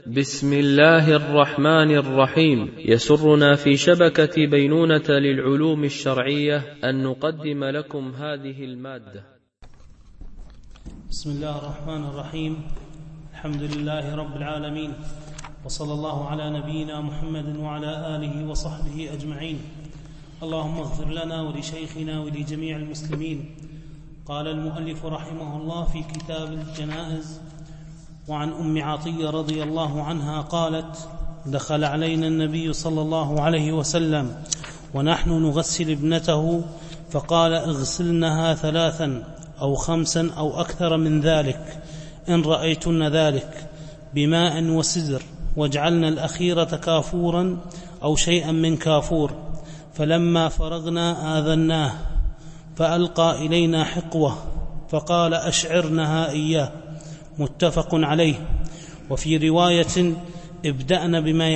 بسم الله الرحمن الرحيم. يسرنا في شبكة بينونة للعلوم الشرعية أن نقدم لكم هذه المادة. بسم الله الرحمن الرحيم. الحمد لله رب العالمين، وصلى الله على نبينا محمد وعلى آله وصحبه أجمعين. اللهم اغفر لنا ولشيخنا ولجميع المسلمين. قال المؤلف رحمه الله في كتاب الجنائز: وعن أم عطية رضي الله عنها قالت: دخل علينا النبي صلى الله عليه وسلم ونحن نغسل ابنته، فقال: اغسلنها 3 أو 5 أو أكثر من ذلك إن رأيتن ذلك بماء وسدر، واجعلن الأخيرة كافورا أو شيئا من كافور. فلما فرغنا آذناه فألقى إلينا حقوة فقال: أشعرنها إياه. متفق عليه. وفي رواية: ابدأن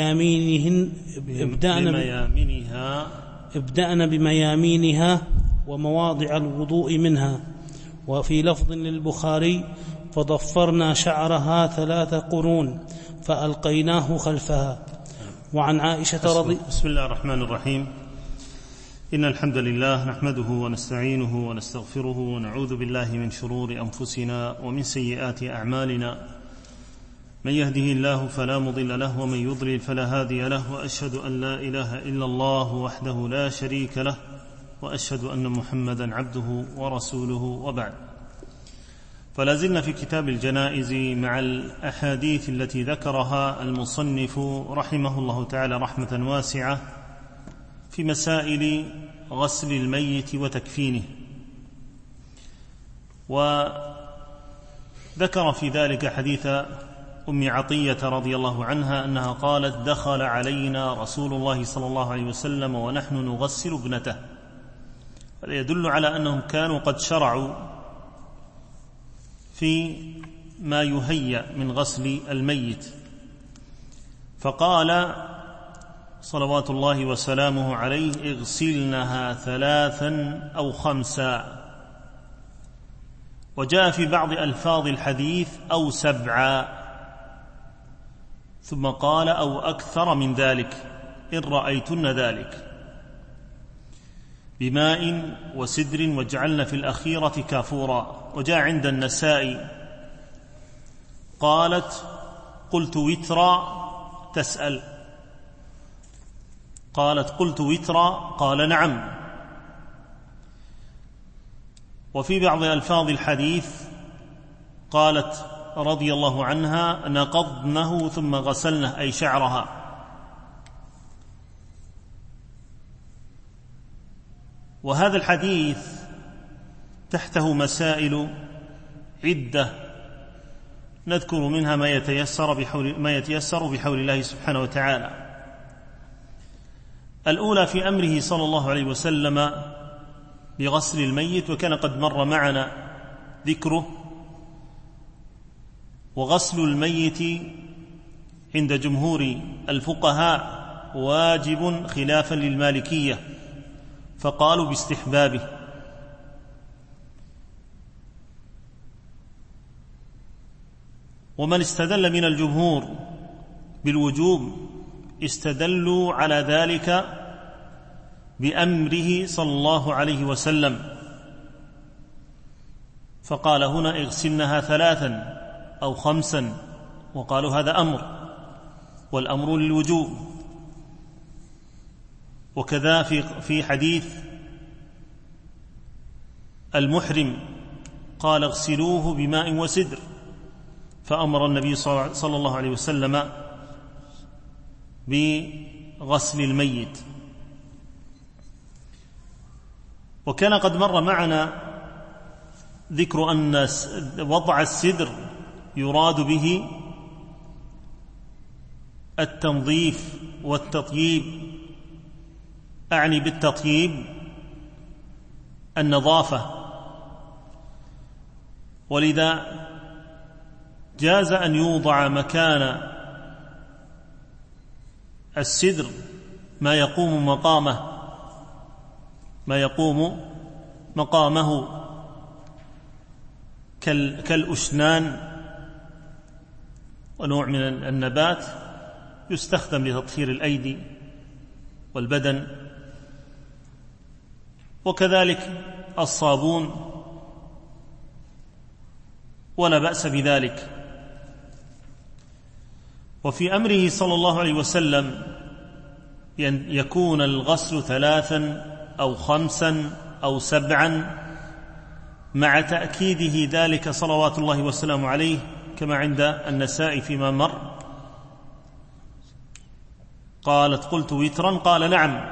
بميامينها ومواضع الوضوء منها. وفي لفظ للبخاري: فضفرنا شعرها 3 قرون فألقيناه خلفها. وعن عائشة بسم الله الرحمن الرحيم. إن الحمد لله نحمده ونستعينه ونستغفره ونعوذ بالله من شرور أنفسنا ومن سيئات أعمالنا. من يهده الله فلا مضل له ومن يضلل فلا هادي له، وأشهد أن لا إله إلا الله وحده لا شريك له، وأشهد أن محمدا عبده ورسوله، وبعد. فلا زلنا في كتاب الجنائز مع الأحاديث التي ذكرها المصنف رحمه الله تعالى رحمة واسعة في مسائل غسل الميت وتكفينه. وذكر في ذلك حديث أم عطية رضي الله عنها أنها قالت: دخل علينا رسول الله صلى الله عليه وسلم ونحن نغسل ابنته. هذا يدل على أنهم كانوا قد شرعوا في ما يهيأ من غسل الميت، فقال صلوات الله وسلامه عليه: اغسلنها 3 أو 5. وجاء في بعض ألفاظ الحديث: أو 7. ثم قال: أو أكثر من ذلك إن رأيتن ذلك بماء وسدر، واجعلن في الأخيرة كافورا. وجاء عند النسائي: قالت: قلت وترا تسأل، قالت: قلت وترا، قال: نعم. وفي بعض ألفاظ الحديث قالت رضي الله عنها: نقضنه ثم غسلنه، أي شعرها. وهذا الحديث تحته مسائل عدة نذكر منها ما يتيسر بحول الله سبحانه وتعالى. الأولى في أمره صلى الله عليه وسلم بغسل الميت، وكان قد مر معنا ذكره. وغسل الميت عند جمهور الفقهاء واجب خلافا للمالكية، فقالوا باستحبابه. ومن استدل من الجمهور بالوجوب استدلوا على ذلك بأمره صلى الله عليه وسلم، فقال هنا: اغسلنها 3 أو 5، وقالوا هذا أمر، والأمر للوجوب. وكذا في حديث المحرم قال: اغسلوه بماء وسدر، فأمر النبي صلى الله عليه وسلم بغسل الميت. وكان قد مر معنا ذكر أن وضع السدر يراد به التنظيف والتطييب، أعني بالتطييب النظافة. ولذا جاز أن يوضع مكان السدر ما يقوم مقامه كالأسنان ونوع من النبات يستخدم لتطهير الأيدي والبدن، وكذلك الصابون ولا بأس بذلك. وفي أمره صلى الله عليه وسلم يكون الغسل 3 أو 5 أو 7 مع تأكيده ذلك صلوات الله وسلامه عليه كما عند النسائي فيما مر. قالت: قلت وترا؟ قال: نعم.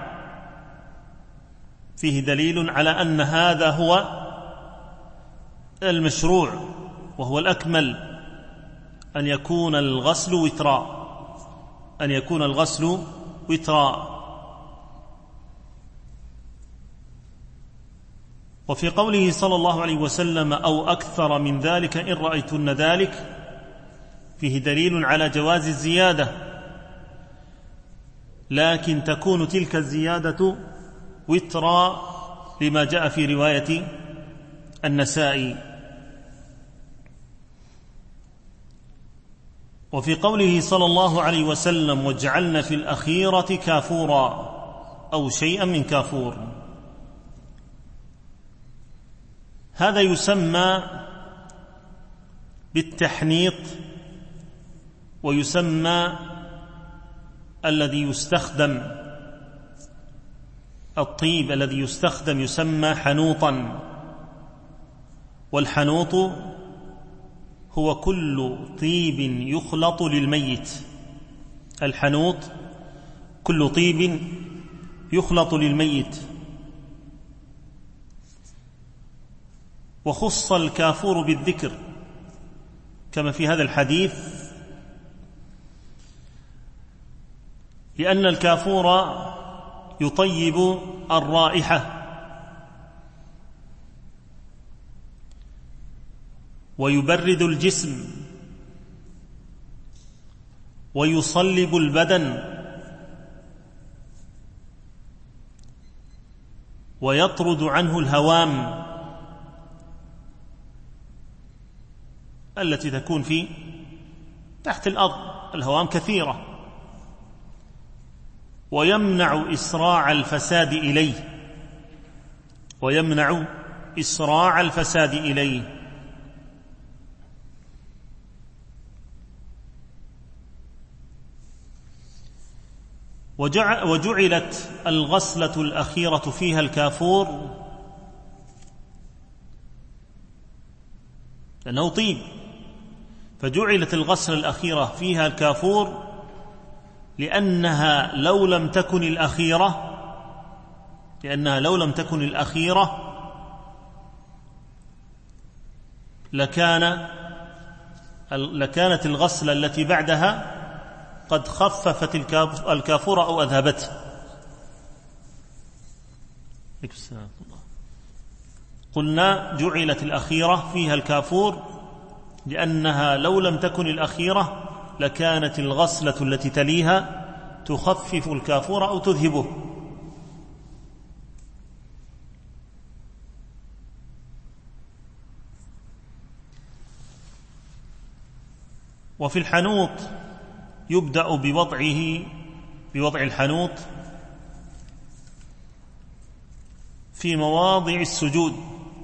فيه دليل على أن هذا هو المشروع وهو الأكمل، أن يكون الغسل وترا، أن يكون الغسل وترا. وفي قوله صلى الله عليه وسلم: أو أكثر من ذلك إن رأيتن ذلك، فيه دليل على جواز الزيادة، لكن تكون تلك الزيادة وترا لما جاء في رواية النسائي. وفي قوله صلى الله عليه وسلم: واجعلن في الأخيرة كافورا أو شيئا من كافور، هذا يسمى بالتحنيط، ويسمى الذي يستخدم الطيب الذي يستخدم يسمى حنوطا. والحنوط هو كل طيب يخلط للميت، الحنوط كل طيب يخلط للميت. وخص الكافور بالذكر كما في هذا الحديث، لأن الكافور يطيب الرائحة ويبرد الجسم ويصلب البدن ويطرد عنه الهوام التي تكون في تحت الأرض، الهوام كثيرة، ويمنع إسراع الفساد إليه، ويمنع إسراع الفساد إليه. وجعلت الغسلة الأخيرة فيها الكافور لأنه طيب، فجعلت الغسلة الأخيرة فيها الكافور لأنها لو لم تكن الأخيرة لكانت الغسلة التي بعدها قد خففت الكافور أو أذهبته. قلنا جعلت الأخيرة فيها الكافور لأنها لو لم تكن الأخيرة لكانت الغسلة التي تليها تخفف الكافور أو تذهبه. وفي الحنوط يبدأ بوضع الحنوط في مواضع السجود،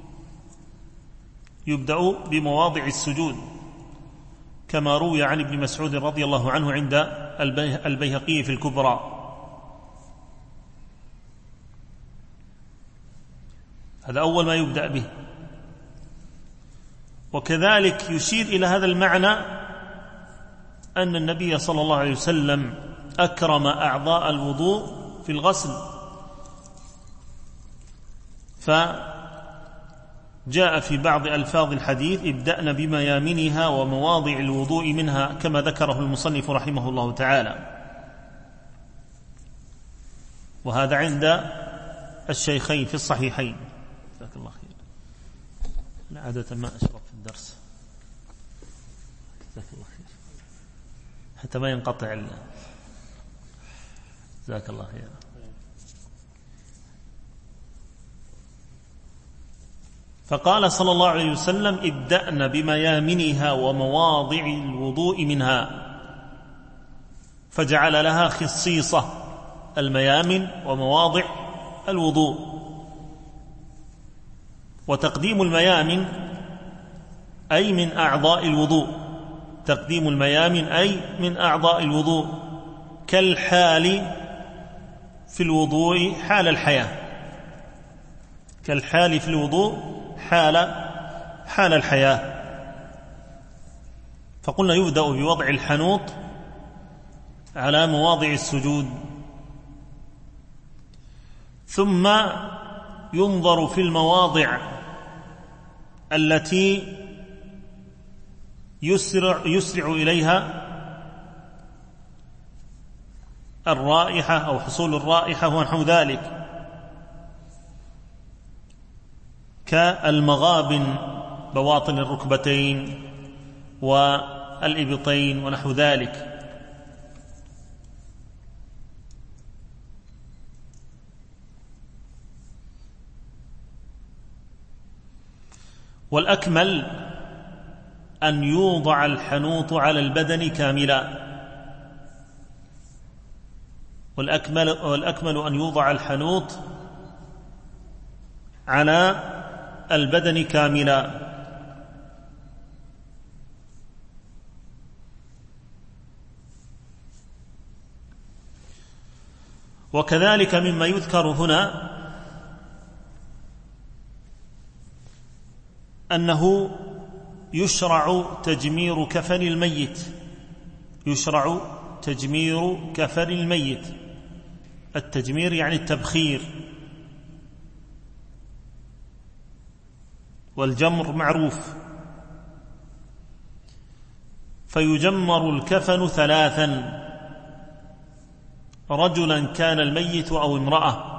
يبدأ بمواضع السجود كما روي عن ابن مسعود رضي الله عنه عند البيهقي في الكبرى. هذا أول ما يبدأ به. وكذلك يشير إلى هذا المعنى أن النبي صلى الله عليه وسلم أكرم أعضاء الوضوء في الغسل، فجاء في بعض ألفاظ الحديث: ابدأنا بميامنها ومواضع الوضوء منها، كما ذكره المصنف رحمه الله تعالى. وهذا عند الشيخين في الصحيحين. جزاك الله خير. أنا عادة ما أشرب في الدرس. جزاك الله خير حتى ما ينقطع. جزاك الله خير. فقال صلى الله عليه وسلم: ابدأن بميامنها ومواضع الوضوء منها، فجعل لها خصيصة: الميامن ومواضع الوضوء. وتقديم الميامن أي من أعضاء الوضوء، تقديم الميامن أي من أعضاء الوضوء، كالحال في الوضوء حال الحياة، كالحال في الوضوء حال الحياة. فقلنا يبدأ بوضع الحنوط على مواضع السجود، ثم ينظر في المواضع التي يسرع إليها الرائحة أو حصول الرائحة ونحو ذلك، كالمغابن، بواطن الركبتين والإبطين ونحو ذلك. والأكمل أن يوضع الحنوط على البدن كاملا، والأكمل أن يوضع الحنوط على البدن كاملا. وكذلك مما يذكر هنا أنه يشرع تجمير كفن الميت، يشرع تجمير كفن الميت. التجمير يعني التبخير، والجمر معروف. فيجمر الكفن 3: رجلا كان الميت أو امرأة.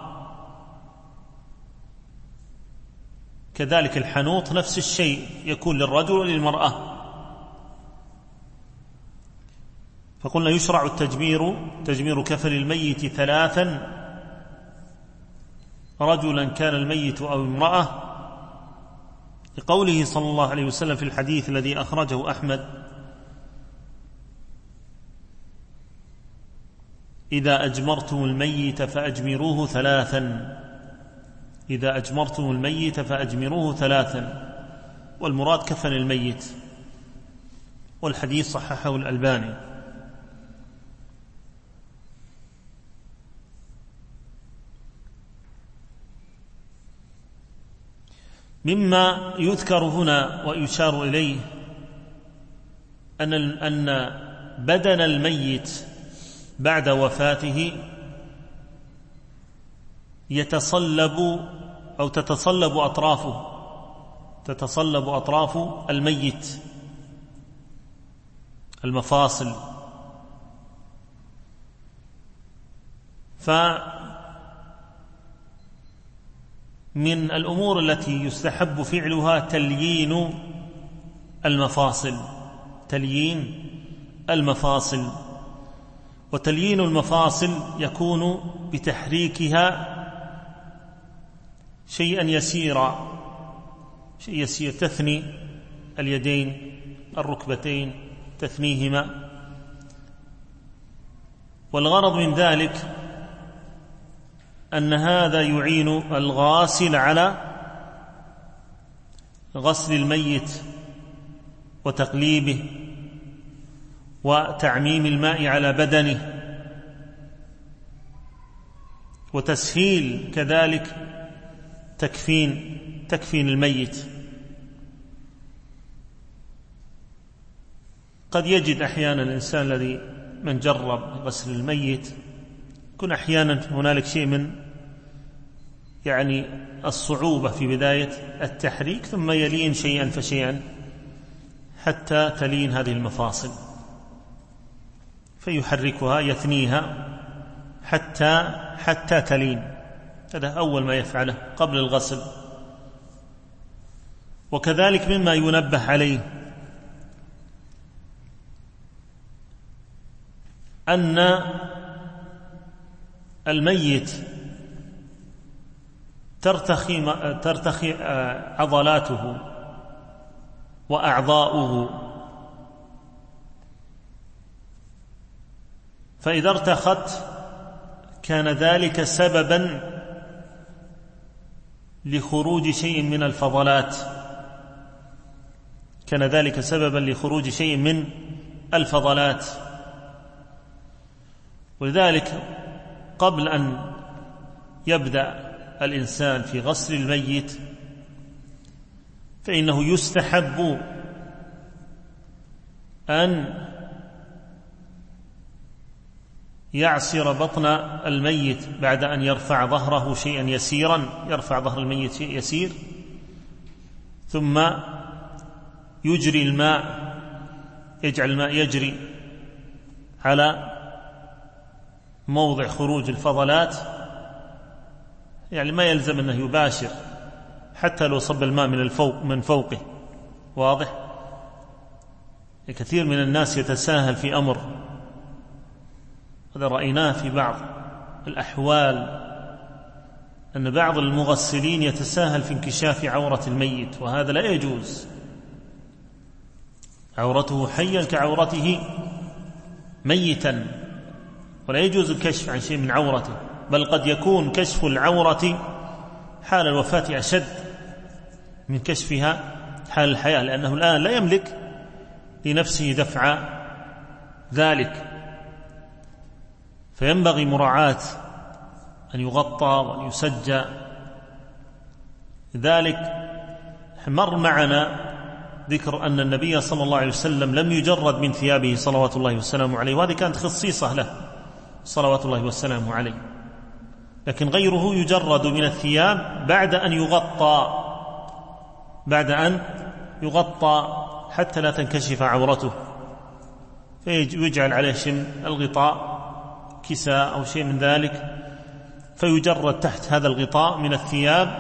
كذلك الحنوط نفس الشيء، يكون للرجل وللمرأة. فقلنا يشرع تجمير كفن الميت 3: رجلا كان الميت أو امرأة، لقوله صلى الله عليه وسلم في الحديث الذي أخرجه أحمد: إذا أجمرتم الميت فأجمروه 3، إذا أجمرتم الميت فأجمروه 3. والمراد كفن الميت، والحديث صححه الألباني. مما يذكر هنا ويشار إليه أن بدن الميت بعد وفاته يتصلب أو تتصلب أطراف الميت، المفاصل. فمن الأمور التي يستحب فعلها تليين المفاصل، تليين المفاصل. وتليين المفاصل يكون بتحريكها شيئا يسيرا، شيء يسير، تثني اليدين الركبتين، تثنيهما. والغرض من ذلك أن هذا يعين الغاسل على غسل الميت وتقليبه وتعميم الماء على بدنه، وتسهيل كذلك تكفين الميت. قد يجد أحيانا الإنسان الذي من جرب غسل الميت يكون أحيانا هنالك شيء من الصعوبة في بداية التحريك، ثم يلين شيئا فشيئا حتى تلين هذه المفاصل، فيحركها يثنيها حتى تلين. هذا أول ما يفعله قبل الغسل. وكذلك مما ينبه عليه أن الميت ترتخي عضلاته وأعضاؤه، فإذا ارتخت كان ذلك سببا لخروج شيء من الفضلات، كان ذلك سببا لخروج شيء من الفضلات. ولذلك قبل أن يبدأ الإنسان في غسل الميت فإنه يستحب أن يعصر بطن الميت بعد أن يرفع ظهره شيئا يسيرا، يرفع ظهر الميت شيء يسير، ثم يجري الماء، يجعل الماء يجري على موضع خروج الفضلات، يعني ما يلزم أنه يباشر حتى لو صب الماء من فوقه، واضح؟ كثير من الناس يتساهل في أمر، هذا رأيناه في بعض الأحوال، أن بعض المغسلين يتساهل في انكشاف عورة الميت، وهذا لا يجوز. عورته حيا كعورته ميتا، ولا يجوز الكشف عن شيء من عورته، بل قد يكون كشف العورة حال الوفاة أشد من كشفها حال الحياة، لأنه الآن لا يملك لنفسه دفع ذلك، فينبغي مراعاة أن يغطى وأن يسجى. لذلك مر معنا ذكر أن النبي صلى الله عليه وسلم لم يجرد من ثيابه صلوات الله وسلامه عليه، وهذه كانت خصيصة له صلوات الله وسلامه عليه، لكن غيره يجرد من الثياب بعد أن يغطى حتى لا تنكشف عورته، فيجعل عليه شيء الغطاء، كساء أو شيء من ذلك، فيجرد تحت هذا الغطاء من الثياب،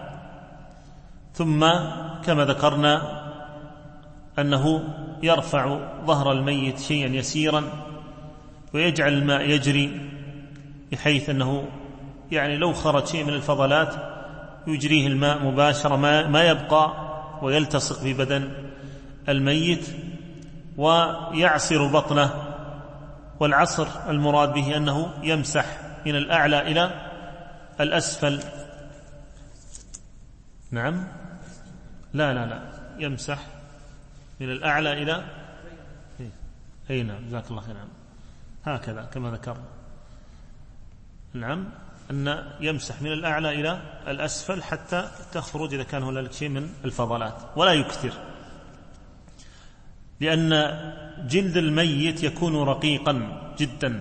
ثم كما ذكرنا أنه يرفع ظهر الميت شيئا يسيرا ويجعل الماء يجري، بحيث أنه يعني لو خرج شيء من الفضلات يجريه الماء مباشرة، ما يبقى ويلتصق ببدن الميت، ويعصر بطنه. والعصر المراد به أنه يمسح من الأعلى إلى الأسفل. نعم، لا يمسح من الأعلى إلى أي نعم، جزاك الله خير. نعم، هكذا كما ذكرنا. نعم، أن يمسح من الأعلى إلى الأسفل حتى تخرج إذا كان هناك شيء من الفضلات، ولا يكثر، لأن جلد الميت يكون رقيقا جدا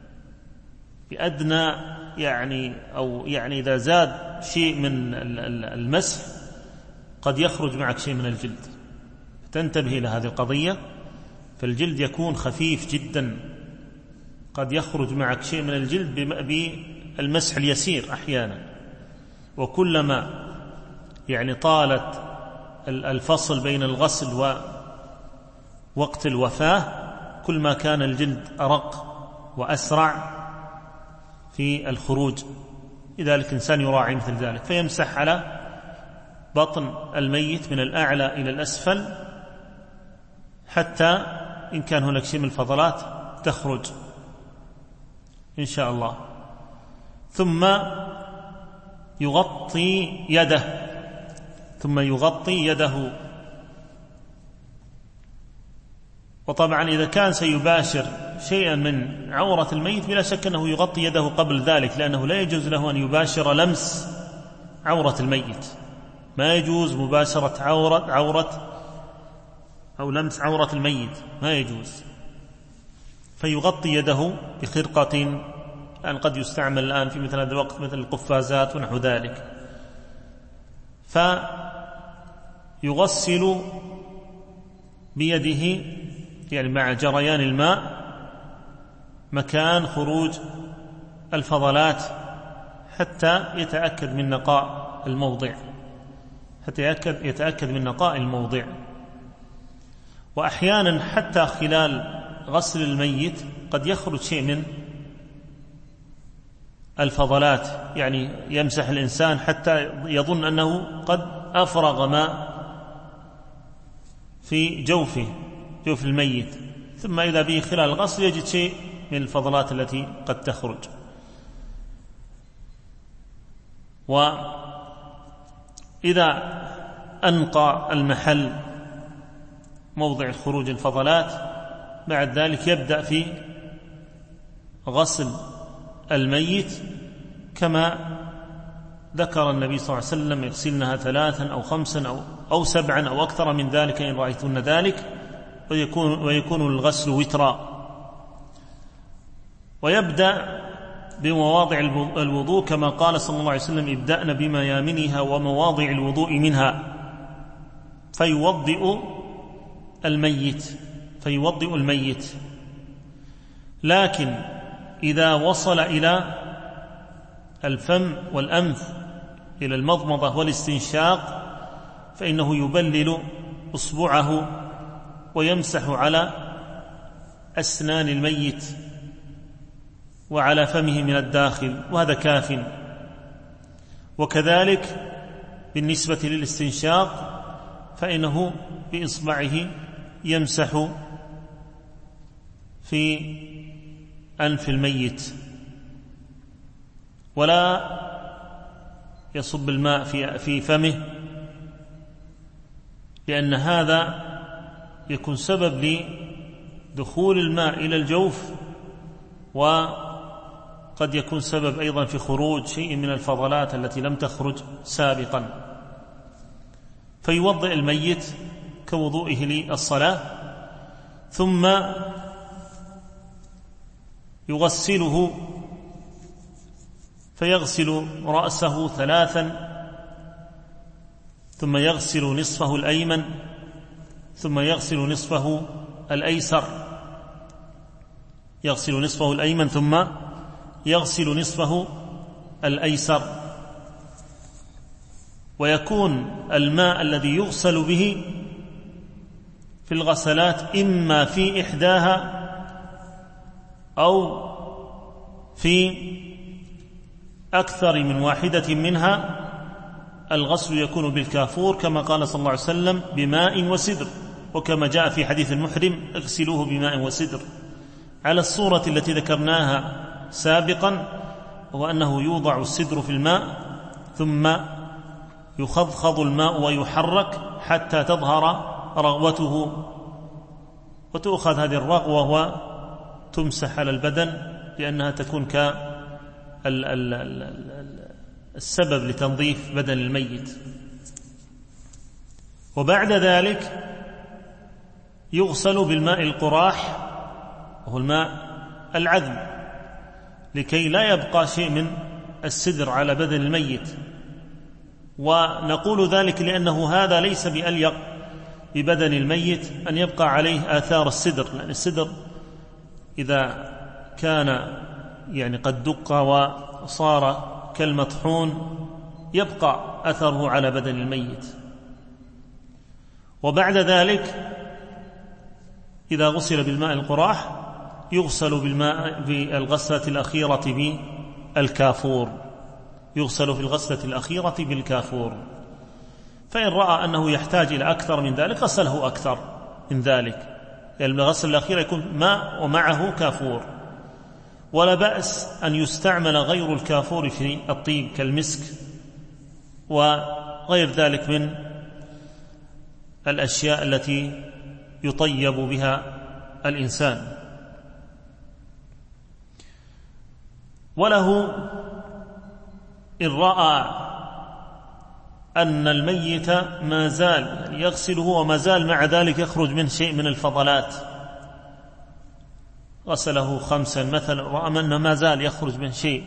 بأدنى يعني إذا زاد شيء من المسح قد يخرج معك شيء من الجلد، تنتبه إلى هذه القضية. فالجلد يكون خفيف جدا، قد يخرج معك شيء من الجلد بالمسح اليسير أحيانا، وكلما يعني طالت الفصل بين الغسل ووقت الوفاة كل ما كان الجلد أرق وأسرع في الخروج. لذلك الإنسان يراعي مثل ذلك، فيمسح على بطن الميت من الأعلى إلى الأسفل حتى إن كان هناك شيء من الفضلات تخرج إن شاء الله. ثم يغطي يده. وطبعا إذا كان سيباشر شيئا من عورة الميت بلا شك أنه يغطي يده قبل ذلك، لأنه لا يجوز له أن يباشر لمس عورة الميت، ما يجوز مباشرة عورة أو لمس عورة الميت، ما يجوز. فيغطي يده بخرقة، لأن قد يستعمل الآن في مثل هذا الوقت مثل القفازات ونحو ذلك. فيغسل بيده يعني مع جريان الماء مكان خروج الفضلات حتى يتأكد من نقاء الموضع، وأحيانا حتى خلال غسل الميت قد يخرج شيء من الفضلات، يعني يمسح الإنسان حتى يظن أنه قد أفرغ ما في جوف الميت، ثم إذا به خلال الغسل يجد شيء من الفضلات التي قد تخرج. وإذا أنقى المحل موضع خروج الفضلات بعد ذلك يبدأ في غسل الميت كما ذكر النبي صلى الله عليه وسلم: يغسلنها 3 أو 5 أو 7 أو أكثر من ذلك إن رأيتن ذلك، ويكون الغسل وترا. ويبدأ بمواضع الوضوء كما قال صلى الله عليه وسلم: ابدأن بميامنها ومواضع الوضوء منها، فيوضئ الميت. لكن إذا وصل إلى الفم والأنف، إلى المضمضة والاستنشاق، فإنه يبلل إصبعه ويمسح على أسنان الميت وعلى فمه من الداخل، وهذا كاف. وكذلك بالنسبة للاستنشاق فإنه بإصبعه يمسح في أنف الميت، ولا يصب الماء في فمه، لأن هذا يكون سبب لدخول الماء إلى الجوف، وقد يكون سبب أيضا في خروج شيء من الفضلات التي لم تخرج سابقا. فيوضئ الميت كوضوئه للصلاة، ثم يغسله، فيغسل رأسه 3، ثم يغسل نصفه الأيمن، ثم يغسل نصفه الأيسر، يغسل نصفه الأيمن ثم يغسل نصفه الأيسر. ويكون الماء الذي يغسل به في الغسلات إما في إحداها أو في أكثر من واحدة منها. الغسل يكون بالكافور كما قال صلى الله عليه وسلم: بماء وسدر، وكما جاء في حديث المحرم: اغسلوه بماء وسدر، على الصورة التي ذكرناها سابقا، وأنه يوضع السدر في الماء ثم يخضخض الماء ويحرك حتى تظهر رغوته، وتؤخذ هذه الرغوة وتمسح على البدن، لأنها تكون السبب لتنظيف بدن الميت. وبعد ذلك يغسل بالماء القراح، وهو الماء العذب، لكي لا يبقى شيء من السدر على بدن الميت. ونقول ذلك لأنه هذا ليس بأليق ببدن الميت أن يبقى عليه آثار السدر، لأن السدر إذا كان يعني قد دق وصار كالمطحون يبقى أثره على بدن الميت. وبعد ذلك إذا غسل بالماء القراح يغسل بالغسلة الأخيرة بالكافور، يغسل في الغسلة الأخيرة بالكافور. فإن رأى أنه يحتاج إلى أكثر من ذلك غسله أكثر من ذلك، يعني الغسلة الأخيرة يكون ماء ومعه كافور. ولا بأس أن يستعمل غير الكافور في الطيب كالمسك وغير ذلك من الأشياء التي يطيب بها الإنسان. وله إن رأى أن الميت ما زال يغسله وما زال مع ذلك يخرج من شيء من الفضلات، غسله 5 مثلا، رأى أن ما زال يخرج من شيء،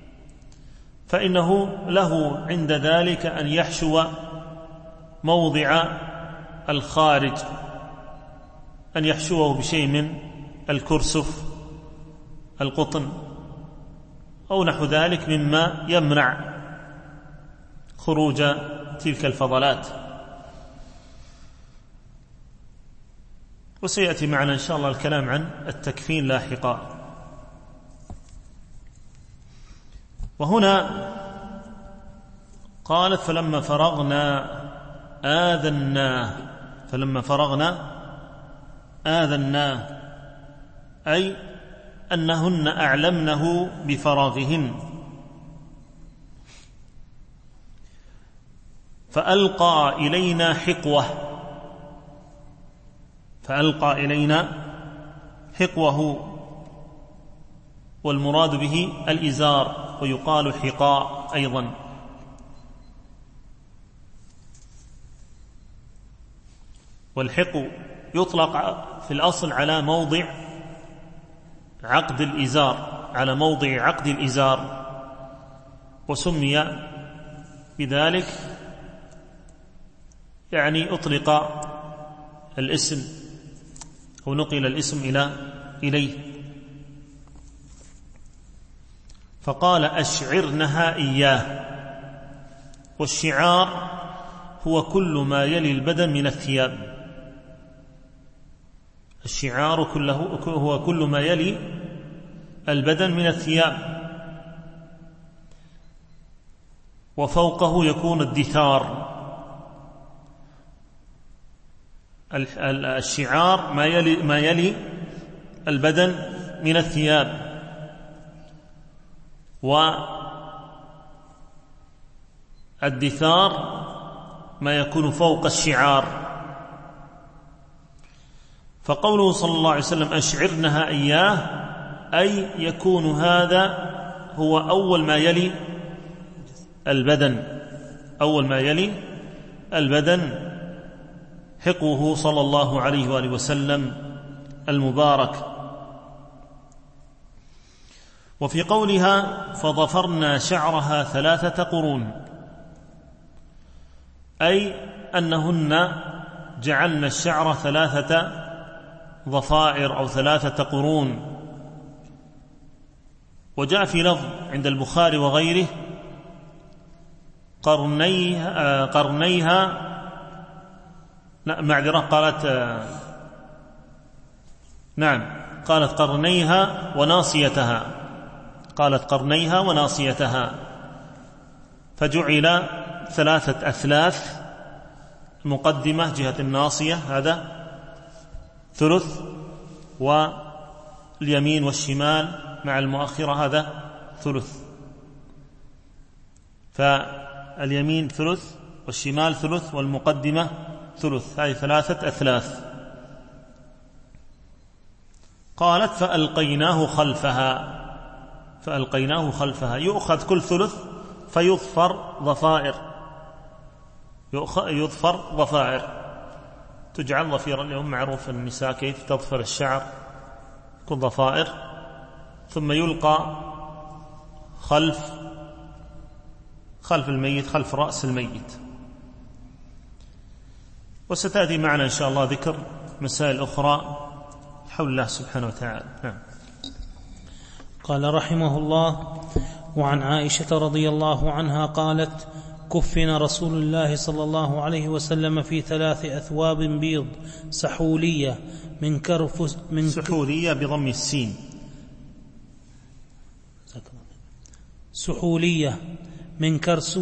فإنه له عند ذلك أن يحشو موضع الخارج، أن يحشوه بشيء من الكرسف، القطن أو نحو ذلك مما يمنع خروج تلك الفضلات. وسيأتي معنا إن شاء الله الكلام عن التكفين لاحقا. وهنا قالت فلما فرغنا آذناه، فلما فرغنا آذناه، أي أنهن أعلمنه بفراغهن. فألقى إلينا حقوة، فألقى إلينا حقوه، والمراد به الإزار، ويقال حقاء أيضا. والحق يطلق في الأصل على موضع عقد الإزار، على موضع عقد الإزار، وسمي بذلك يعني أطلق الاسم أو نقل الاسم إليه. فقال أشعرنها إياه. والشعار هو كل ما يلي البدن من الثياب، الشعار هو كل ما يلي البدن من الثياب، وفوقه يكون الدثار. الشعار ما يلي البدن من الثياب، والدثار ما يكون فوق الشعار. فقوله صلى الله عليه وسلم أشعرنها إياه، أي يكون هذا هو أول ما يلي البدن، أول ما يلي البدن حقوه صلى الله عليه وآله وسلم المبارك. وفي قولها فضفرنا شعرها 3 قرون، أي أنهن جعلن الشعر 3 ضفائر أو 3 قرون. وجاء في لفظ عند البخاري وغيره قرنيها، لا معذرة، قالت قرنيها وناصيتها، قالت قرنيها وناصيتها، فجعل 3 أثلاث، مقدمة جهة الناصية هذا ثلث، واليمين والشمال مع المؤخرة هذا ثلث، فاليمين ثلث والشمال ثلث والمقدمة ثلث، هذه 3 أثلاث. قالت فألقيناه خلفها، يؤخذ كل ثلث فيظفر ضفائر، تجعل ضفيرا. اليوم معروف النساء كيف تظفر الشعر، كل ضفائر، ثم يلقى خلف الميت، خلف رأس الميت. وستأتي معنا إن شاء الله ذكر مسائل أخرى حول الله سبحانه وتعالى. نعم. قال رحمه الله: وعن عائشة رضي الله عنها قالت: كفن رسول الله صلى الله عليه وسلم في 3 أثواب بيض سحولية سحولية بضم السين، سحولية من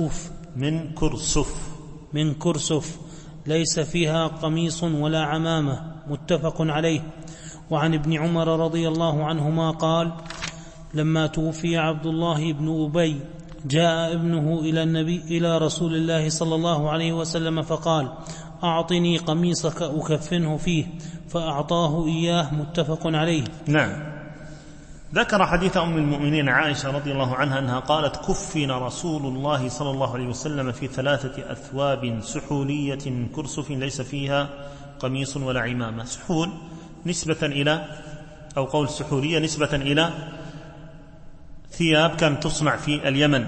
كرسف ليس فيها قميص ولا عمامة، متفق عليه. وعن ابن عمر رضي الله عنهما قال: لما توفي عبد الله بن أبي جاء ابنه إلى رسول الله صلى الله عليه وسلم فقال: أعطني قميصك أكفنه فيه، فأعطاه إياه، متفق عليه. نعم. ذكر حديث أم المؤمنين عائشة رضي الله عنها أنها قالت: كفن رسول الله صلى الله عليه وسلم في 3 أثواب سحولية من كرسف ليس فيها قميص ولا عمامة. سحول نسبة إلى، أو قول سحولية نسبة إلى ثياب كانت تصنع في اليمن،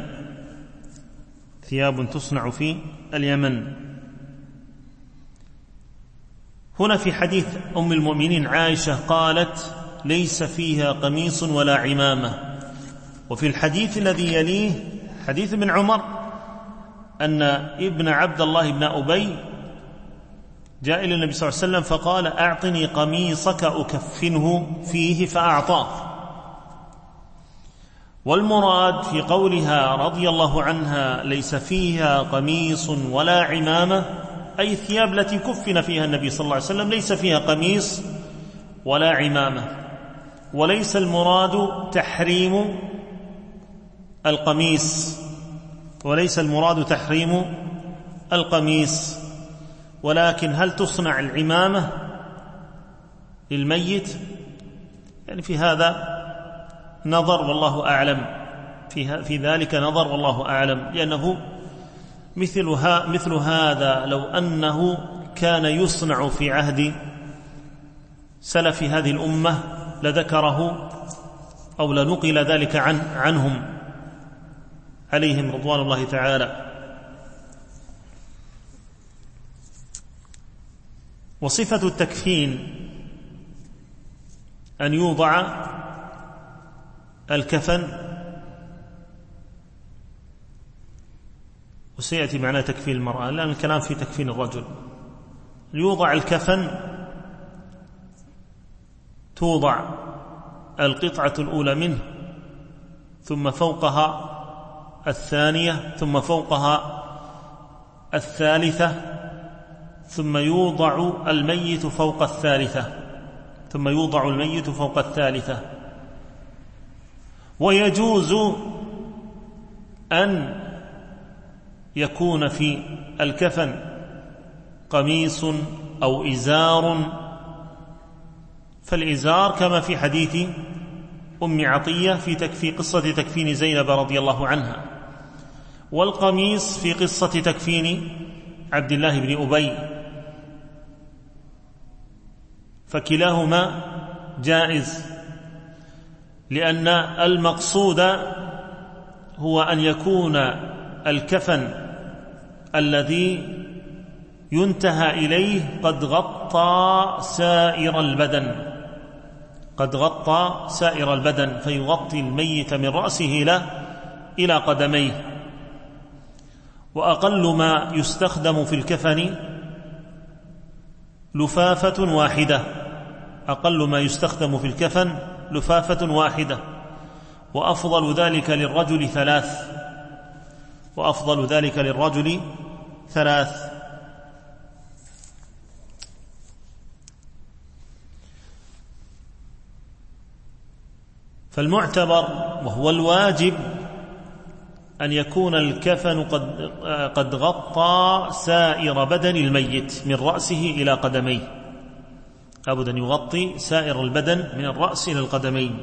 ثياب تصنع في اليمن. هنا في حديث أم المؤمنين عائشة قالت: ليس فيها قميص ولا عمامة. وفي الحديث الذي يليه حديث ابن عمر أن ابن عبد الله بن أبي جاء إلى النبي صلى الله عليه وسلم فقال: أعطني قميصك أكفنه فيه، فأعطاه. والمراد في قولها رضي الله عنها ليس فيها قميص ولا عمامة أي الثياب التي كفن فيها النبي صلى الله عليه وسلم ليس فيها قميص ولا عمامة. وليس المراد تحريم القميص، وليس المراد تحريم القميص، ولكن هل تصنع العمامة للميت؟ يعني في هذا نظر والله أعلم، في ذلك نظر والله أعلم، لأنه مثل هذا لو أنه كان يصنع في عهد سلف هذه الأمة لذكره أو لنقل ذلك عنهم عليهم رضوان الله تعالى. وصفة التكفين أن يوضع الكفن، وسيأتي معنا تكفين المرأة، لأن الكلام في تكفين الرجل. يوضع الكفن، توضع القطعة الأولى منه، ثم فوقها الثانية، ثم فوقها الثالثة، ثم يوضع الميت فوق الثالثة، ثم يوضع الميت فوق الثالثة. ويجوز أن يكون في الكفن قميص أو إزار، فالإزار كما في حديث أم عطية في قصة تكفين زينب رضي الله عنها، والقميص في قصة تكفين عبد الله بن أبي، فكلاهما جائز، لأن المقصود هو أن يكون الكفن الذي ينتهى إليه قد غطى سائر البدن، قد غطى سائر البدن، فيغطي الميت من رأسه إلى قدميه. وأقل ما يستخدم في الكفن لفافة واحدة، أقل ما يستخدم في الكفن لفافة واحدة، وأفضل ذلك للرجل ثلاث، وأفضل ذلك للرجل ثلاث. فالمعتبر وهو الواجب أن يكون الكفن قد غطى سائر بدن الميت من رأسه إلى قدميه، لابد أن يغطي سائر البدن من الرأس إلى القدمين.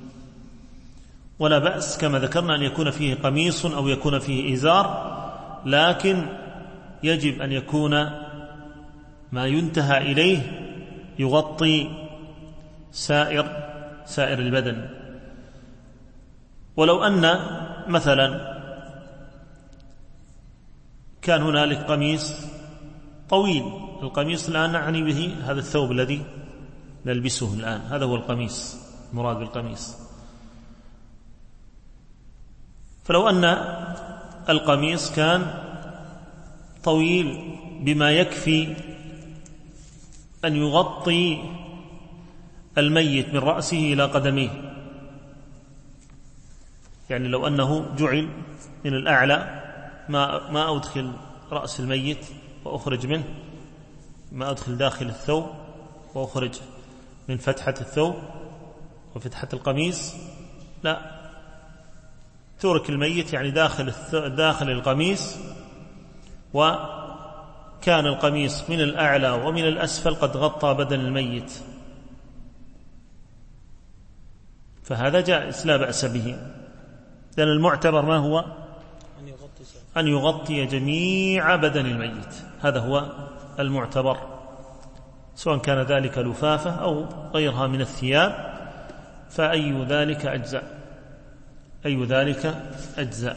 ولا بأس كما ذكرنا أن يكون فيه قميص أو يكون فيه إزار، لكن يجب أن يكون ما ينتهى إليه يغطي سائر البدن. ولو أن مثلا كان هنالك قميص طويل، القميص الآن نعني به هذا الثوب الذي نلبسه الآن، هذا هو القميص، المراد بالقميص. فلو أن القميص كان طويل بما يكفي أن يغطي الميت من رأسه إلى قدميه، يعني لو أنه جعل من الأعلى، ما أدخل رأس الميت وأخرج منه، ما أدخل داخل الثوب وأخرج من فتحة الثوب وفتحة القميص، لا، ترك الميت يعني داخل القميص، وكان القميص من الأعلى ومن الأسفل قد غطى بدن الميت، فهذا جائز لا بأس به، لأن المعتبر ما هو؟ أن يغطي جميع بدن الميت، هذا هو المعتبر، سواء كان ذلك لفافة أو غيرها من الثياب، فأي ذلك أجزاء، أي ذلك أجزاء.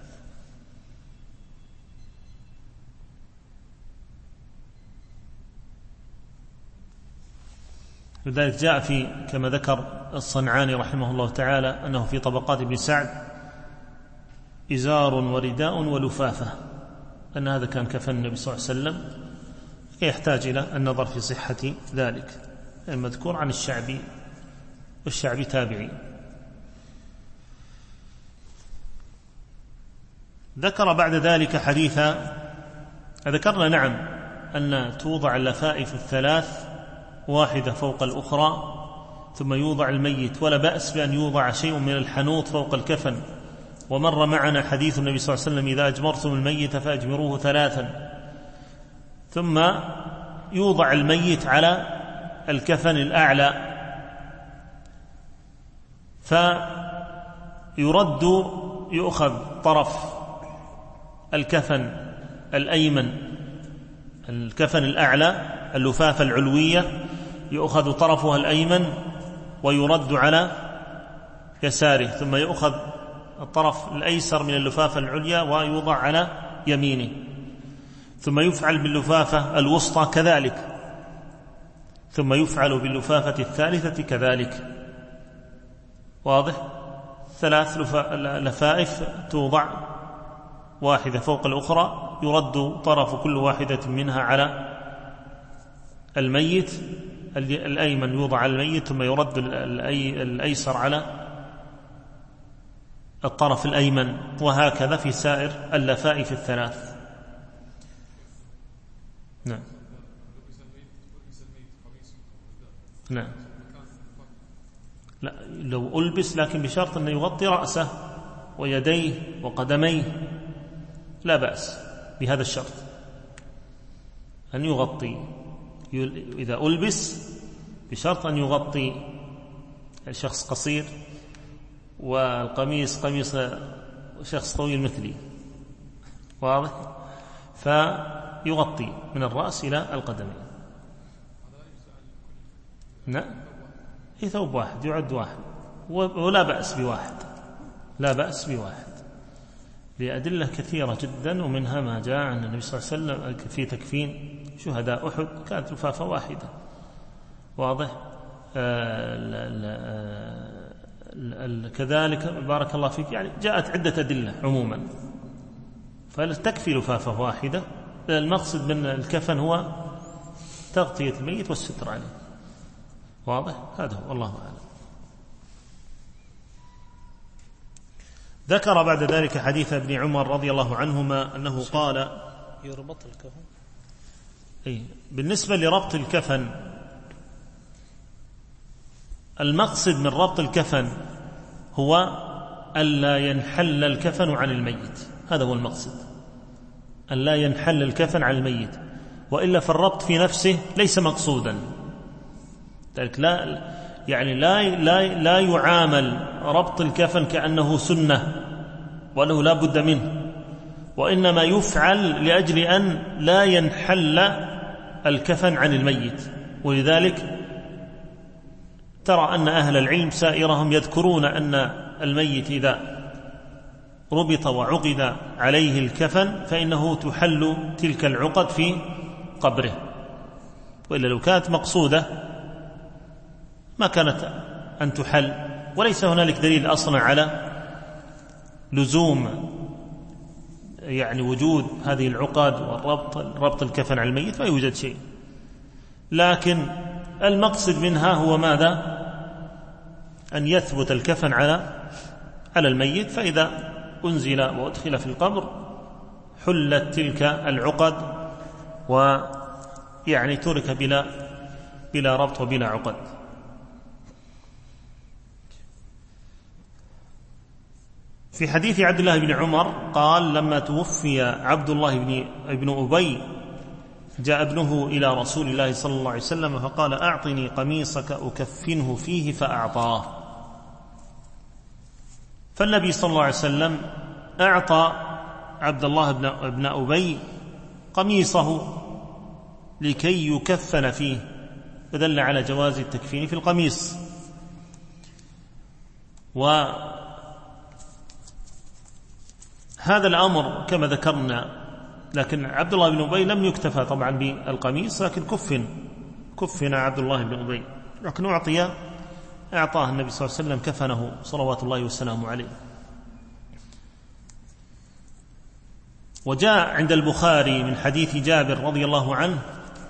لذلك جاء كما ذكر الصنعاني رحمه الله تعالى أنه في طبقات ابن سعد إزار ورداء ولفافة، أن هذا كان كفن النبي صلى الله عليه وسلم، يحتاج إلى النظر في صحة ذلك، المذكور عن الشعبي، والشعبي تابعي. ذكر بعد ذلك حديثا، ذكرنا نعم أن توضع اللفائف الثلاث واحدة فوق الأخرى ثم يوضع الميت، ولا بأس بأن يوضع شيء من الحنوط فوق الكفن. ومر معنا حديث النبي صلى الله عليه وسلم: إذا أجمرتم الميت فأجمروه ثلاثا. ثم يوضع الميت على الكفن الأعلى، فيرد، يؤخذ طرف الكفن الأيمن، الكفن الأعلى، اللفافة العلوية يؤخذ طرفها الأيمن ويرد على يساره، ثم يؤخذ الطرف الأيسر من اللفافة العليا ويوضع على يمينه، ثم يفعل باللفافة الوسطى كذلك، ثم يفعل باللفافة الثالثة كذلك. واضح؟ ثلاث لفائف توضع واحدة فوق الأخرى، يرد طرف كل واحدة منها على الميت، الأيمن يوضع على الميت ثم يرد الأيسر على الطرف الأيمن، وهكذا في سائر اللفائف الثلاث. نعم نعم. لا، لو ألبس لكن بشرط أن يغطي رأسه ويديه وقدميه، لا بأس بهذا الشرط أن يغطي، إذا ألبس بشرط أن يغطي. الشخص قصير والقميص قميص شخص طويل مثلي، واضح؟ فيغطي من الرأس إلى القدمين. نعم، ثوب واحد يعد واحد، ولا بأس بواحد، لا بأس بواحد، لأدلة كثيرة جدا، ومنها ما جاء عن النبي صلى الله عليه وسلم في تكفين شهداء أحد كانت لفافة واحدة. واضح؟ كذلك بارك الله فيك، يعني جاءت عدة أدلة عموما، فلتكفي لفافة واحدة. المقصد من الكفن هو تغطية الميت والستر عليه. واضح؟ هذا هو، والله أعلم. ذكر بعد ذلك حديث ابن عمر رضي الله عنهما أنه قال: يربط الكفن. بالنسبة لربط الكفن، المقصد من ربط الكفن هو ألا ينحل الكفن عن الميت، هذا هو المقصد، ألا ينحل الكفن عن الميت، وإلا فالربط في نفسه ليس مقصودا. ذلك لا يعامل ربط الكفن كأنه سنة وأنه لا بد منه، وإنما يفعل لأجل أن لا ينحل الكفن عن الميت. ولذلك ترى أن أهل العلم سائرهم يذكرون أن الميت إذا ربط وعقد عليه الكفن فإنه تحل تلك العقد في قبره، وإلا لو كانت مقصودة ما كانت أن تحل. وليس هنالك دليل أصلا على لزوم يعني وجود هذه العقد وربط الكفن على الميت، ما يوجد شيء، لكن المقصد منها هو ماذا؟ أن يثبت الكفن على الميت، فإذا أنزل وأدخل في القبر حلت تلك العقد، ويعني ترك بلا ربط وبلا عقد. في حديث عبد الله بن عمر قال: لما توفي عبد الله بن أبي جاء ابنه إلى رسول الله صلى الله عليه وسلم فقال: أعطني قميصك أكفنه فيه، فأعطاه. فالنبي صلى الله عليه وسلم أعطى عبد الله بن أبي قميصه لكي يكفن فيه، فدل على جواز التكفين في القميص. وهذا الأمر كما ذكرنا، لكن عبد الله بن أبي لم يكتفى طبعا بالقميص، لكن كفن عبد الله بن أبي، لكن أعطاه النبي صلى الله عليه وسلم كفنه صلوات الله وسلامه عليه. وجاء عند البخاري من حديث جابر رضي الله عنه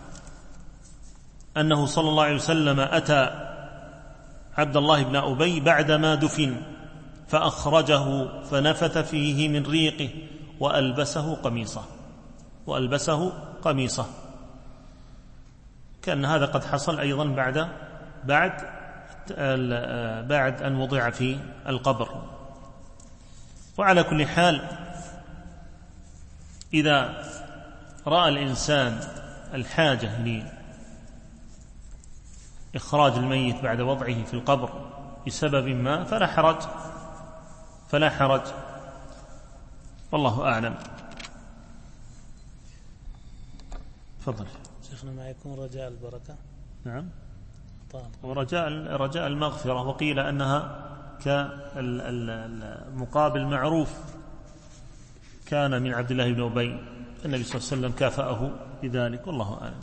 أنه صلى الله عليه وسلم أتى عبد الله بن أبي بعدما دفن فأخرجه فنفث فيه من ريقه وألبسه قميصه، كأن هذا قد حصل أيضا بعد أن وضع في القبر. وعلى كل حال إذا رأى الإنسان الحاجة لإخراج الميت بعد وضعه في القبر بسبب ما فلا حرج، والله أعلم. تفضل شيخنا. ما يكون رجاء البركة؟ نعم، ورجاء المغفرة، وقيل أنها كالمقابل معروف كان من عبد الله بن أبي، النبي صلى الله عليه وسلم كافأه بذلك، والله أعلم.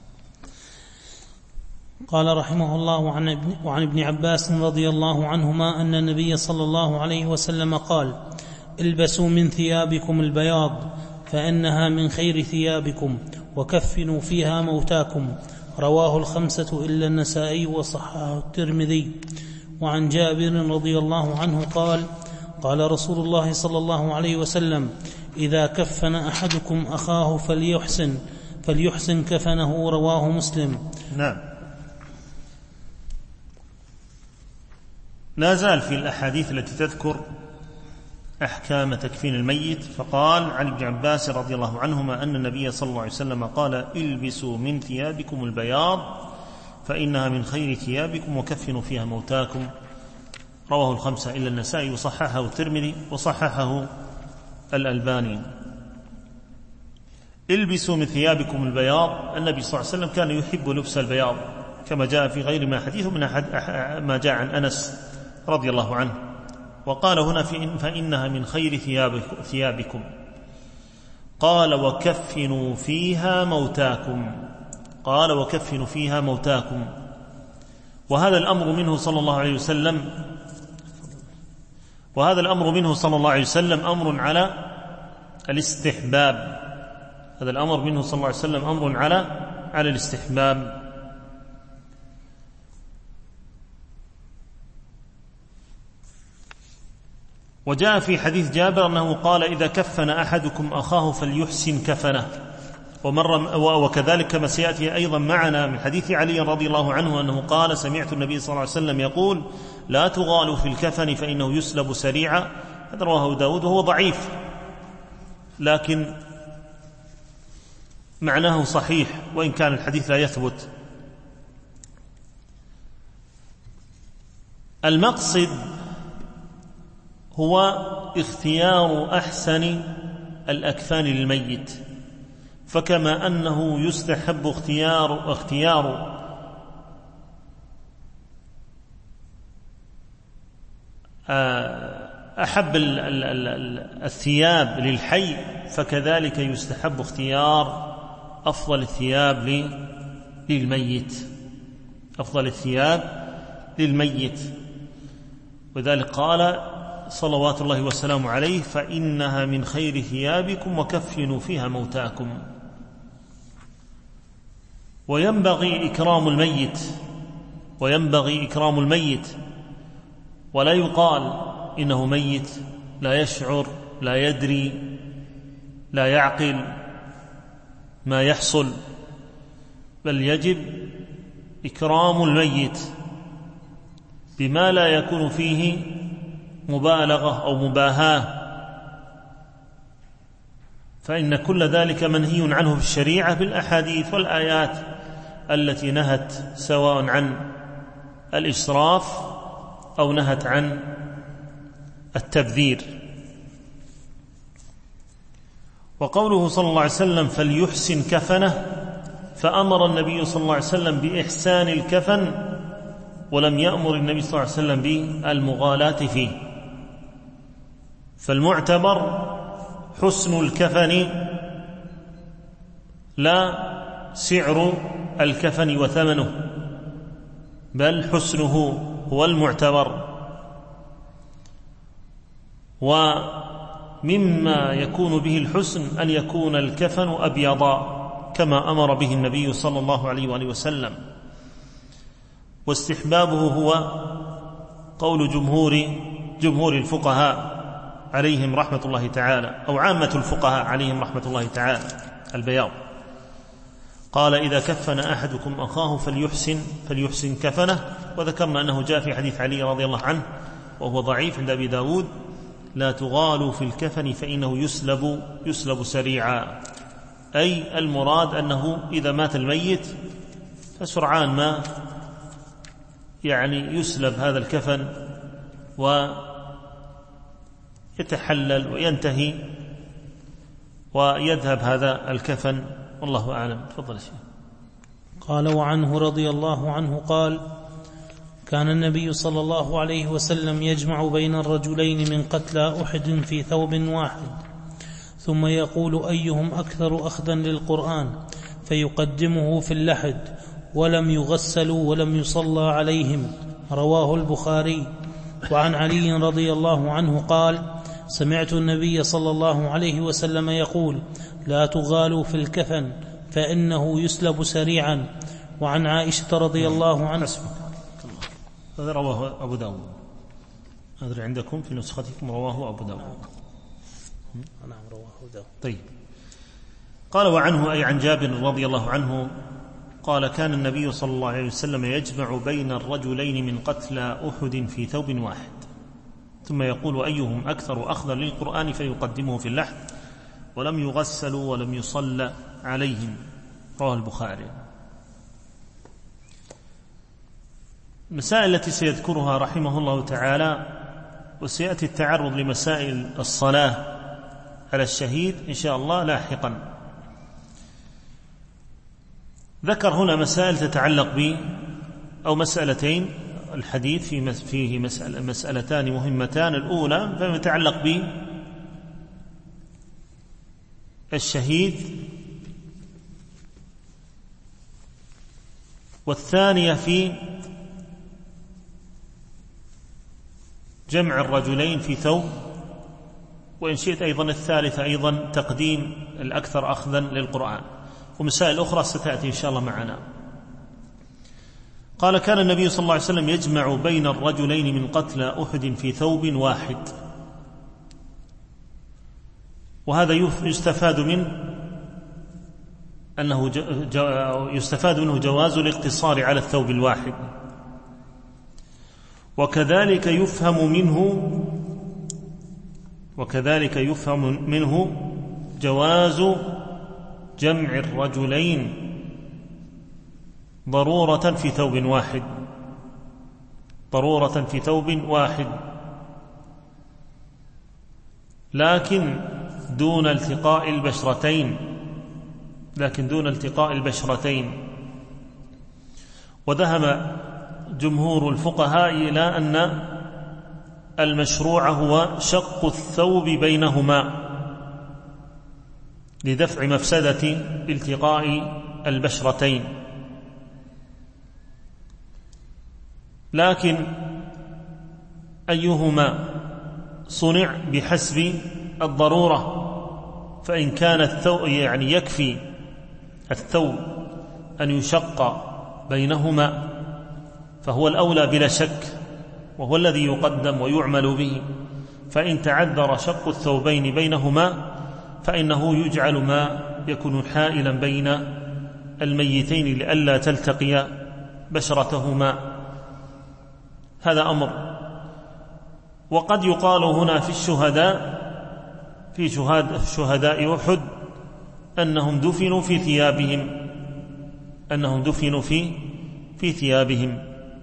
قال رحمه الله: وعن ابن عباس رضي الله عنهما أن النبي صلى الله عليه وسلم قال: البسوا من ثيابكم البياض فإنها من خير ثيابكم، وكفنوا فيها موتاكم. رواه الخمسة إلا النسائي وصححه الترمذي. وعن جابر رضي الله عنه قال: قال رسول الله صلى الله عليه وسلم: إذا كفن أحدكم أخاه فليحسن كفنه. رواه مسلم. نعم. لا زال في الأحاديث التي تذكر أحكام تكفين الميت. فقال عن ابن عباس رضي الله عنهما أن النبي صلى الله عليه وسلم قال: البسوا من ثيابكم البياض فإنها من خير ثيابكم، وكفنوا فيها موتاكم. رواه الخمسة إلا النسائي وصححه الترمذي وصححه الألباني. البسوا من ثيابكم البياض، النبي صلى الله عليه وسلم كان يحب لبس البياض كما جاء في غير ما حديث من ما جاء عن أنس رضي الله عنه. وقال هنا فإنها من خير ثيابكم. قال: وكفنوا فيها موتاكم. وهذا الأمر منه صلى الله عليه وسلم أمر على الاستحباب. هذا الأمر منه صلى الله عليه وسلم أمر على الاستحباب. وجاء في حديث جابر أنه قال: إذا كفن أحدكم أخاه فليحسن كفنه. وكذلك كما سيأتي أيضا معنا من حديث علي رضي الله عنه أنه قال: سمعت النبي صلى الله عليه وسلم يقول: لا تغالوا في الكفن فإنه يسلب سريعا. هذا رواه داود وهو ضعيف، لكن معناه صحيح وإن كان الحديث لا يثبت. المقصد هو اختيار أحسن الأكفان للميت، فكما أنه يستحب اختيار أحب الثياب للحي، فكذلك يستحب اختيار أفضل الثياب للميت. وذلك قال صلوات الله وسلامه عليه: فإنها من خير ثيابكم، وكفنوا فيها موتاكم. وينبغي إكرام الميت، ولا يقال إنه ميت لا يشعر، لا يدري، لا يعقل ما يحصل، بل يجب إكرام الميت بما لا يكون فيه مبالغة أو مباهاة، فإن كل ذلك منهي عنه في الشريعة بالأحاديث والآيات التي نهت سواء عن الإسراف أو نهت عن التبذير. وقوله صلى الله عليه وسلم: فليحسن كفنه، فأمر النبي صلى الله عليه وسلم بإحسان الكفن، ولم يأمر النبي صلى الله عليه وسلم بالمغالاة فيه. فالمعتبر حسن الكفن لا سعر الكفن وثمنه، بل حسنه هو المعتبر. ومما يكون به الحسن أن يكون الكفن أبيضا كما أمر به النبي صلى الله عليه وآله وسلم. واستحبابه هو قول جمهور الفقهاء عليهم رحمة الله تعالى، أو عامة الفقهاء عليهم رحمة الله تعالى، البياض. قال: إذا كفن أحدكم أخاه فليحسن كفنه. وذكرنا أنه جاء في حديث علي رضي الله عنه وهو ضعيف عند أبي داود: لا تغالوا في الكفن فإنه يسلب سريعا، أي المراد أنه إذا مات الميت فسرعان ما يسلب هذا الكفن ويتحلل وينتهي ويذهب هذا الكفن، والله أعلم. تفضل شيخ. قال: وعنه رضي الله عنه قال: كان النبي صلى الله عليه وسلم يجمع بين الرجلين من قتلى أحد في ثوب واحد، ثم يقول: أيهم أكثر أخذا للقرآن، فيقدمه في اللحد، ولم يغسلوا ولم يصلى عليهم. رواه البخاري. وعن علي رضي الله عنه قال: سمعت النبي صلى الله عليه وسلم يقول: لا تغالوا في الكفن فإنه يسلب سريعا. وعن عائشة رضي الله عنها. هذا رواه أبو داود، هذا عندكم في نسختكم رواه أبو داود. نعم، رواه داود. طيب. قال: وعنه أي عن جابر رضي الله عنه قال: كان النبي صلى الله عليه وسلم يجمع بين الرجلين من قتلى أحد في ثوب واحد، ثم يقول: أيهم أكثر أخذا للقرآن، فيقدمه في اللحد، ولم يغسلوا ولم يصلى عليهم. رواه البخاري. المسائل التي سيذكرها رحمه الله تعالى، وسيأتي التعرض لمسائل الصلاة على الشهيد إن شاء الله لاحقا. ذكر هنا مسائل تتعلق أو مسألتين. الحديث فيه مسألتان مهمتان. الأولى فيما يتعلق بالشهيد، والثانية في جمع الرجلين في ثوب، وإن شئت أيضا الثالثة أيضا تقديم الأكثر أخذا للقرآن، ومسائل أخرى ستأتي إن شاء الله معنا. قال: كان النبي صلى الله عليه وسلم يجمع بين الرجلين من قتلى أحد في ثوب واحد. وهذا يستفاد منه جواز الاقتصار على الثوب الواحد، وكذلك يفهم منه جواز جمع الرجلين ضرورة في ثوب واحد، لكن دون التقاء البشرتين. وذهب جمهور الفقهاء إلى أن المشروع هو شق الثوب بينهما لدفع مفسدة التقاء البشرتين، لكن أيهما صنع بحسب الضرورة، فإن كان الثوب يكفي الثوب أن يشق بينهما فهو الأولى بلا شك، وهو الذي يقدم ويعمل به. فإن تعذر شق الثوبين بينهما فإنه يجعل ما يكون حائلا بين الميتين لئلا تلتقي بشرتهما. هذا أمر. وقد يقال هنا في شهداء أحد أنهم دفنوا في ثيابهم.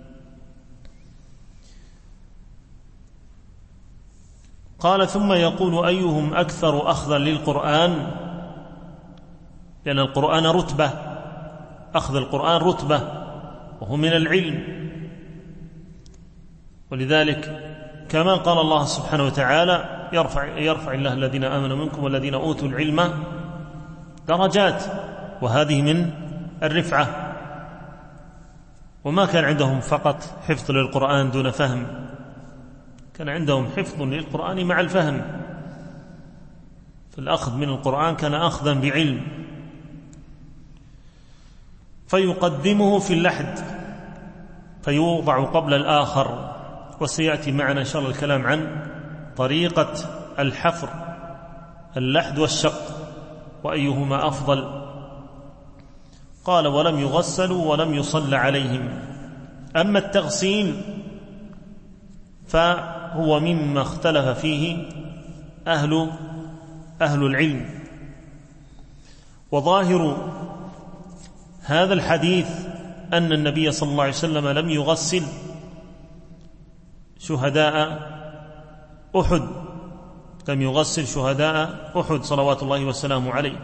قال: ثم يقول: أيهم أكثر أخذا للقرآن، لأن القرآن رتبة، أخذ القرآن رتبة وهو من العلم، ولذلك كما قال الله سبحانه وتعالى: يرفع الله الذين آمنوا منكم والذين أوتوا العلم درجات، وهذه من الرفعة. وما كان عندهم فقط حفظ للقرآن دون فهم، كان عندهم حفظ للقرآن مع الفهم، فالأخذ من القرآن كان أخذا بعلم. فيقدمه في اللحد فيوضع قبل الآخر، وسيأتي معنا إن شاء الله الكلام عن طريقة الحفر، اللحد والشق، وأيهما أفضل؟ قال: ولم يغسلوا ولم يصلى عليهم. أما التغسيل فهو مما اختلف فيه أهل العلم، وظاهر هذا الحديث أن النبي صلى الله عليه وسلم لم يغسل شهداء أحد، لم يغسل شهداء أحد صلوات الله وسلامه عليه،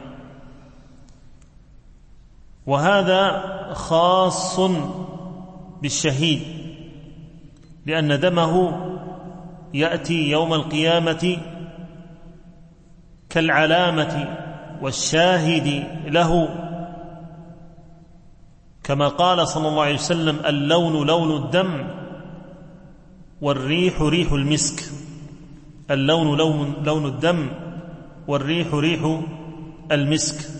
وهذا خاص بالشهيد، لأن دمه يأتي يوم القيامة كالعلامة والشاهد له، كما قال صلى الله عليه وسلم: اللون لون الدم والريح ريح المسك. اللون لون الدم والريح ريح المسك.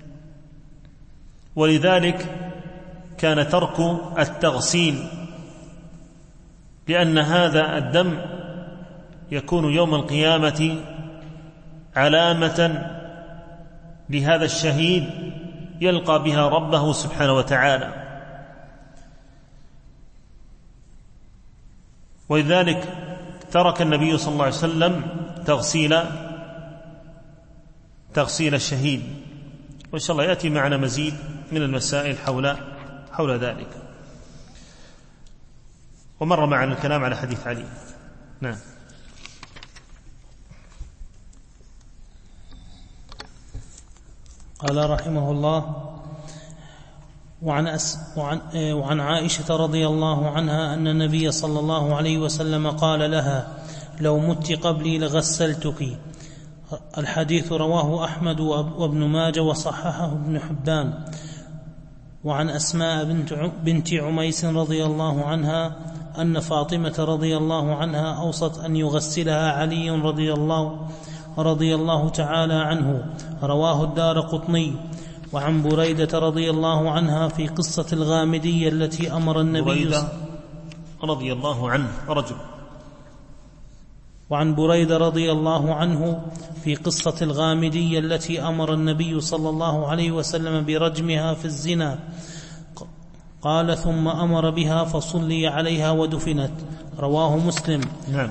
ولذلك كان ترك التغسيل، لأن هذا الدم يكون يوم القيامة علامة لهذا الشهيد يلقى بها ربه سبحانه وتعالى. ولذلك ترك النبي صلى الله عليه وسلم تغسيل الشهيد، وإن شاء الله يأتي معنا مزيد من المسائل حول ذلك. ومر معنا الكلام على حديث علي. نعم. قال رحمه الله: وعن عائشة رضي الله عنها أن النبي صلى الله عليه وسلم قال لها: لو مت قبلي لغسلتك. الحديث رواه أحمد وابن ماجه وصححه ابن حبان. وعن أسماء بنت عميس رضي الله عنها أن فاطمة رضي الله عنها أوصت أن يغسلها علي رضي الله تعالى عنه، رواه الدارقطني. وعن بريدة رضي الله عنها في قصة الغامدية التي أمر النبي رضي الله عنه رجل. وعن بريدة رضي الله عنه في قصة الغامدية التي أمر النبي صلى الله عليه وسلم برجمها في الزنا، قال: ثم أمر بها فصلي عليها ودفنت، رواه مسلم. نعم.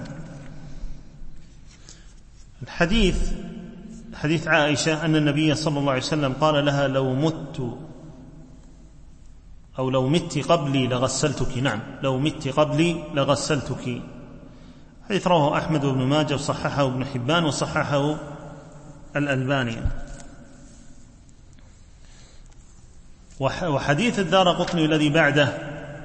الحديث حديث عائشة أن النبي صلى الله عليه وسلم قال لها: لو مت أو لو مت قبلي لغسلتك. نعم، لو مت قبلي لغسلتك. حديث رواه أحمد بن ماجه وصححه ابن حبان وصححه الألباني. وحديث الدارقطني الذي بعده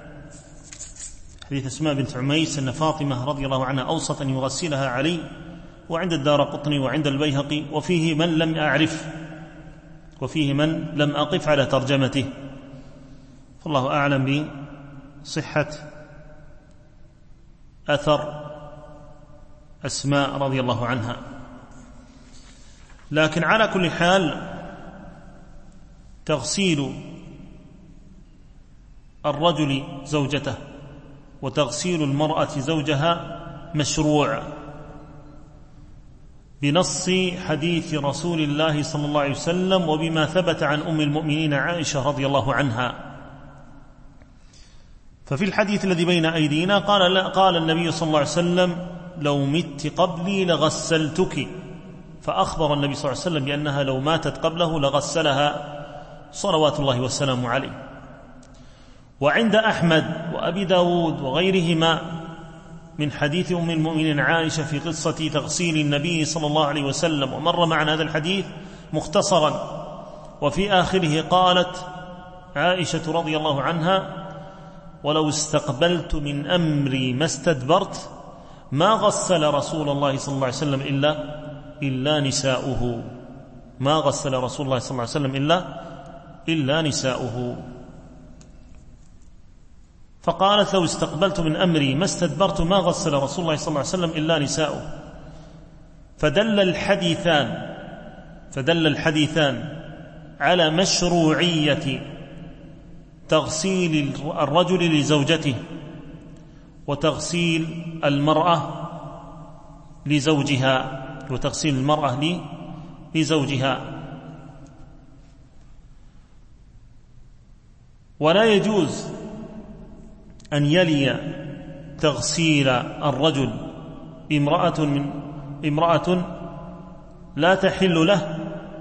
حديث أسماء بنت عميس أن فاطمة رضي الله عنها أوصت أن يغسلها علي، وعند الدارقطني وعند البيهقي، وفيه من لم أعرف، وفيه من لم أقف على ترجمته، فالله أعلم بصحة أثر أسماء رضي الله عنها. لكن على كل حال تغسيل الرجل زوجته وتغسيل المرأة زوجها مشروع بنص حديث رسول الله صلى الله عليه وسلم، وبما ثبت عن أم المؤمنين عائشة رضي الله عنها. ففي الحديث الذي بين أيدينا قال النبي صلى الله عليه وسلم: لو مت قبلي لغسلتك، فأخبر النبي صلى الله عليه وسلم بأنها لو ماتت قبله لغسلها صلوات الله والسلام عليه. وعند أحمد وأبي داود وغيرهما من حديث أم المؤمنين عائشة في قصة تغسيل النبي صلى الله عليه وسلم، ومر معنا هذا الحديث مختصرا، وفي آخره قالت عائشة رضي الله عنها: ولو استقبلت من أمري ما استدبرت ما غسل رسول الله صلى الله عليه وسلم إلا نساؤه. ما غسل رسول الله صلى الله عليه وسلم إلا نساؤه. فقالت: لو استقبلت من أمري ما استدبرت ما غسل رسول الله صلى الله عليه وسلم إلا نساؤه. فدل الحديثان على مشروعية تغسيل الرجل لزوجته وتغسيل المرأة لزوجها، وتغسيل المرأة لزوجها. ولا يجوز أن يلي تغسيل الرجل امرأة لا تحل له،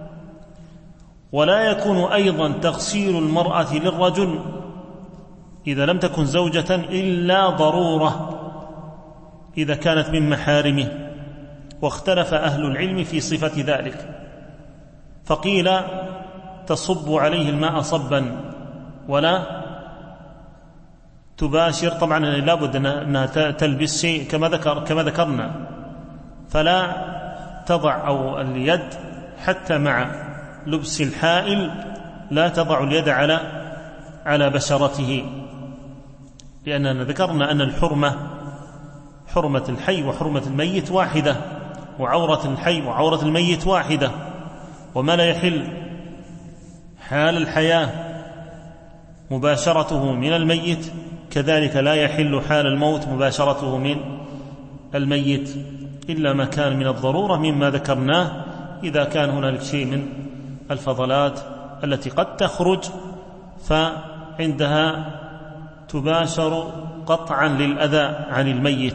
ولا يكون أيضا تغسيل المرأة للرجل إذا لم تكن زوجة إلا ضرورة إذا كانت من محارمه. واختلف أهل العلم في صفة ذلك، فقيل تصب عليه الماء صبا ولا تباشر، طبعا لابد أنها تلبس شيء كما ذكرنا، فلا تضع أو اليد حتى مع لبس الحائل لا تضع اليد على بشرته، لأننا ذكرنا أن حرمة الحي وحرمة الميت واحدة، وعورة الحي وعورة الميت واحدة، وما لا يحل حال الحياة مباشرته من الميت كذلك لا يحل حال الموت مباشرته من الميت، إلا ما كان من الضرورة مما ذكرناه، إذا كان هنالك شيء من الفضلات التي قد تخرج فعندها تباشر قطعا للأذى عن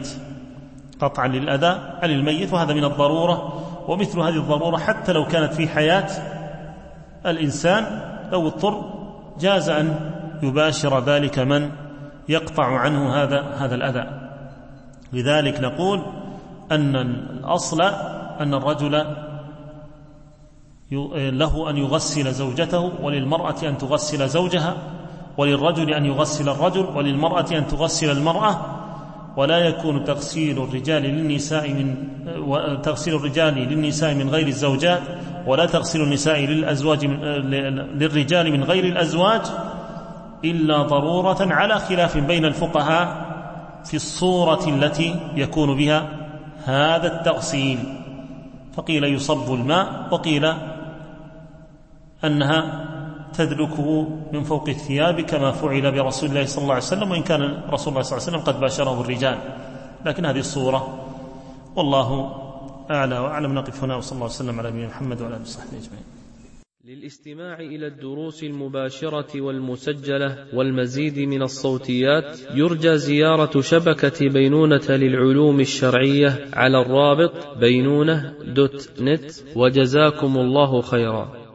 الميت، وهذا من الضرورة. ومثل هذه الضرورة حتى لو كانت في حياة الإنسان لو اضطر جاز أن يباشر ذلك من يقطع عنه هذا الأذى. لذلك نقول أن الأصل أن الرجل له أن يغسل زوجته، وللمرأة أن تغسل زوجها، وللرجل أن يغسل الرجل، وللمرأة أن تغسل المرأة. ولا يكون تغسيل الرجال للنساء من غير الزوجات، ولا تغسيل النساء للرجال من غير الأزواج إلا ضرورة، على خلاف بين الفقهاء في الصورة التي يكون بها هذا التغسيل، فقيل يصب الماء، وقيل أنها تدلكه من فوق الثياب كما فعل برسول الله صلى الله عليه وسلم، وإن كان رسول الله صلى الله عليه وسلم قد باشره الرجال، لكن هذه الصورة والله أعلى وأعلم. نقف هنا، وصلى الله وسلم على نبينا محمد وعلى آله وصحبه أجمعين. للاستماع إلى الدروس المباشرة والمسجلة والمزيد من الصوتيات يرجى زيارة شبكة بينونة للعلوم الشرعية على الرابط بينونة.net، وجزاكم الله خيرا.